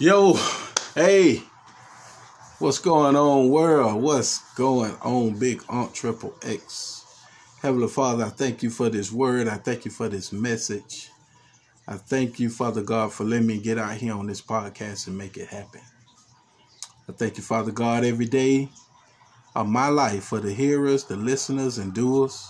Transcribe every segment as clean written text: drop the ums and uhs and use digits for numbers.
Yo, hey, what's going on, world? What's going on, Big Aunt Triple X? Heavenly Father, I thank you for this word. I thank you for this message. I thank you, Father God, for letting me get out here on this podcast and make it happen. I thank you, Father God, every day of my life for the hearers, the listeners, and doers.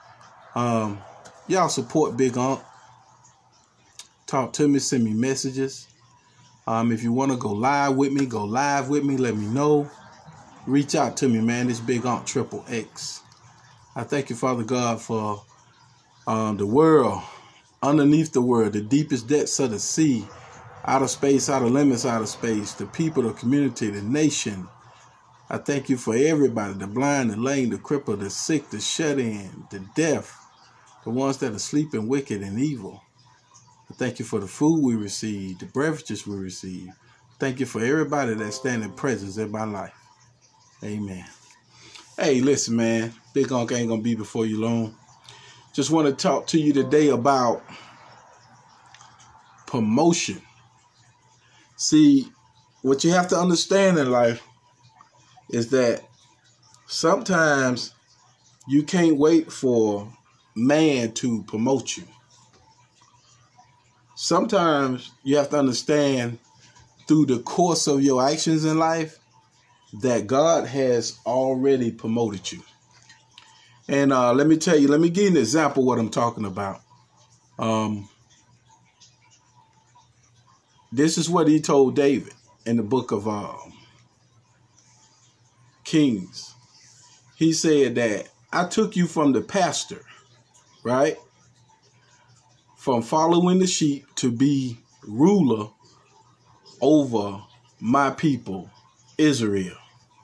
Y'all support Big Aunt. Talk to me, send me messages. If you want to go live with me, let me know. Reach out to me, man. It's Big Aunt Triple X. I thank you, Father God, for the world, underneath the world, the deepest depths of the sea, outer space, outer limits, outer space, the people, the community, the nation. I thank you for everybody, the blind, the lame, the crippled, the sick, the shut-in, the deaf, the ones that are sleeping wicked and evil. I thank you for the food we receive, the beverages we receive. Thank you for everybody that stand in presence in my life. Amen. Hey, listen, man. Big Unc ain't going to be before you long. Just want to talk to you today about promotion. See, what you have to understand in life is that sometimes you can't wait for man to promote you. Sometimes you have to understand through the course of your actions in life that God has already promoted you. And let me give you an example of what I'm talking about. This is what he told David in the book of Kings. He said that I took you from the pasture, right? From following the sheep to be ruler over my people, Israel.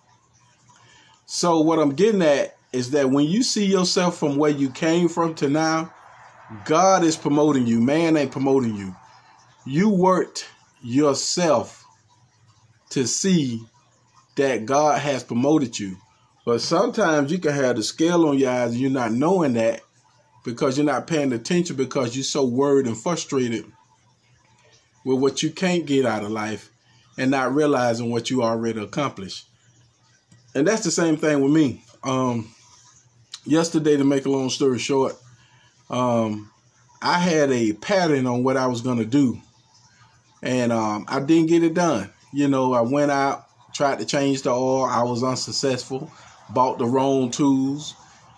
So what I'm getting at is that when you see yourself from where you came from to now, God is promoting you. Man ain't promoting you. You worked yourself to see that God has promoted you. But sometimes you can have the scale on your eyes and you're not knowing that because you're not paying attention because you're so worried and frustrated with what you can't get out of life and not realizing what you already accomplished. And that's the same thing with me. Yesterday, to make a long story short, I had a pattern on what I was going to do. And I didn't get it done. You know, I went out, tried to change the oil. I was unsuccessful. Bought the wrong tools.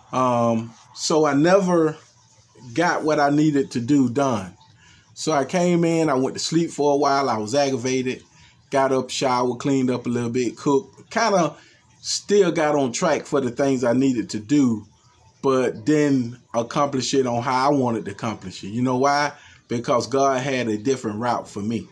So I never got what I needed to do done. So I came in, I went to sleep for a while. I was aggravated. Got up, showered, cleaned up a little bit, cooked. Kind of still got on track for the things I needed to do, but didn't accomplish it on how I wanted to accomplish it. You know why? Because God had a different route for me.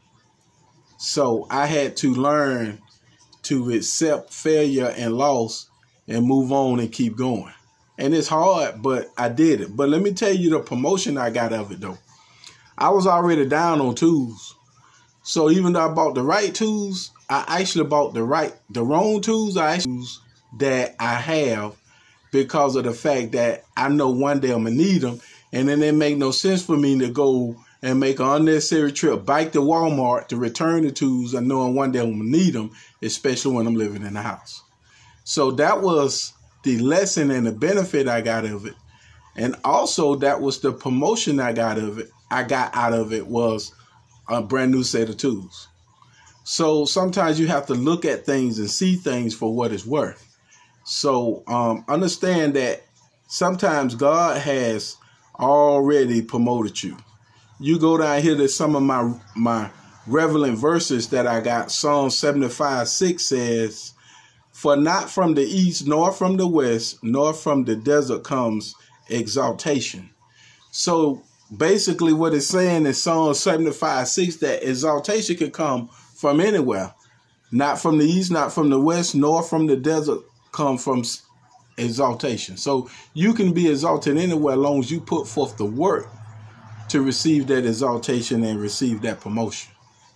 So I had to learn to accept failure and loss and move on and keep going. And it's hard, but I did it. But let me tell you the promotion I got of it, though. I was already down on tools. So even though I bought the right tools, I actually bought the wrong tools. That I have because of the fact that I know one day I'm going to need them. And then it make no sense for me to go and make an unnecessary trip back to Walmart to return the tools and knowing one day I'm going to need them, especially when I'm living in the house. So that was the lesson and the benefit I got of it. And also that was the promotion I got out of it was a brand new set of tools. So sometimes you have to look at things and see things for what it's worth. So understand that sometimes God has already promoted you. You go down here to some of my relevant verses that I got. Psalm 75:6 says, "For not from the east, nor from the west, nor from the desert comes exaltation." So basically what it's saying in Psalm 75:6 that exaltation can come from anywhere. Not from the east, not from the west, nor from the desert come from exaltation. So you can be exalted anywhere as long as you put forth the work to receive that exaltation and receive that promotion.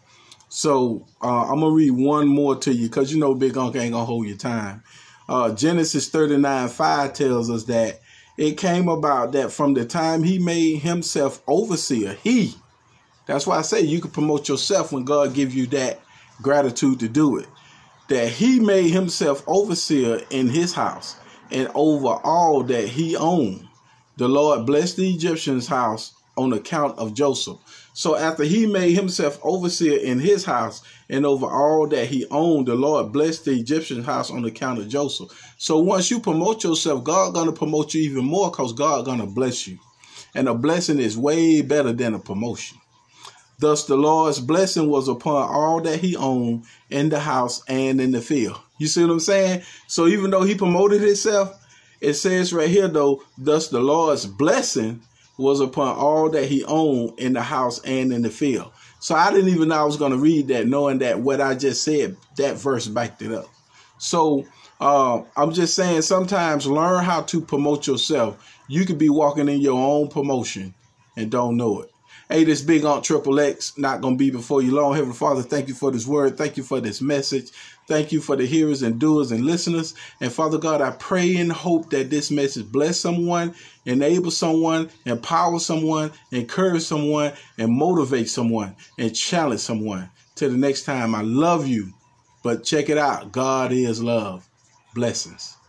So I'm going to read one more to you because you know Big Unc ain't going to hold your time. Genesis 39:5 tells us that it came about that from the time he made himself overseer, That's why I say you can promote yourself when God gives you that gratitude to do it. That he made himself overseer in his house and over all that he owned. The Lord blessed the Egyptian's house on account of Joseph. So after he made himself overseer in his house and over all that he owned, the Lord blessed the Egyptian house on account of Joseph. So once you promote yourself, God going to promote you even more because God going to bless you. And a blessing is way better than a promotion. Thus the Lord's blessing was upon all that he owned in the house and in the field. You see what I'm saying? So even though he promoted himself, it says right here, though, thus the Lord's blessing was upon all that he owned in the house and in the field. So I didn't even know I was going to read that, knowing that what I just said, that verse backed it up. So I'm just saying, sometimes learn how to promote yourself. You could be walking in your own promotion and don't know it. Hey, this Big Aunt Triple X, not going to be before you long. Heavenly Father, thank you for this word. Thank you for this message. Thank you for the hearers and doers and listeners. And Father God, I pray and hope that this message bless someone, enable someone, empower someone, encourage someone, and motivate someone, and challenge someone. Till the next time, I love you. But check it out. God is love. Blessings.